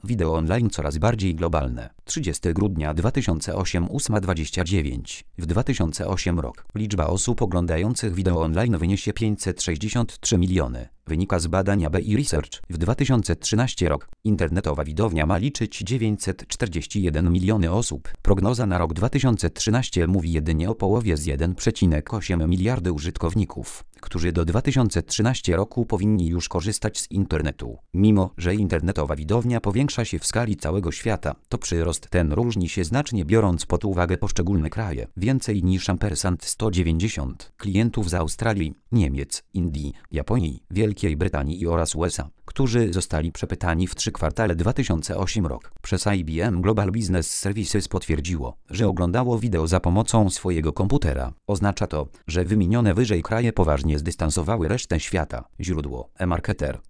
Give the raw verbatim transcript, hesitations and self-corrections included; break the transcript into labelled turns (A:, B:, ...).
A: Wideo online coraz bardziej globalne. trzydziestego grudnia dwa tysiące ósmego, ósma dwadzieścia dziewięć. W dwa tysiące ósmym rok liczba osób oglądających wideo online wyniesie pięćset sześćdziesiąt trzy miliony. Wynika z badania B I Research. W dwa tysiące trzynastym rok internetowa widownia ma liczyć dziewięćset czterdzieści jeden miliony osób. Prognoza na rok dwa tysiące trzynasty mówi jedynie o połowie z jeden przecinek osiem miliardy użytkowników, którzy do dwa tysiące trzynastego roku powinni już korzystać z internetu. Mimo że internetowa widownia powiększa się w skali całego świata, to przyrost ten różni się znacznie biorąc pod uwagę poszczególne kraje. Więcej niż ampersand sto dziewięćdziesiąt klientów z Australii, Niemiec, Indii, Japonii, Wielkiej Brytanii oraz U S A, którzy zostali przepytani w trzy kwartale dwa tysiące ósmego rok przez I B M Global Business Services potwierdziło, że oglądało wideo za pomocą swojego komputera. Oznacza to, że wymienione wyżej kraje poważnie zdystansowały resztę świata. Źródło: eMarketer.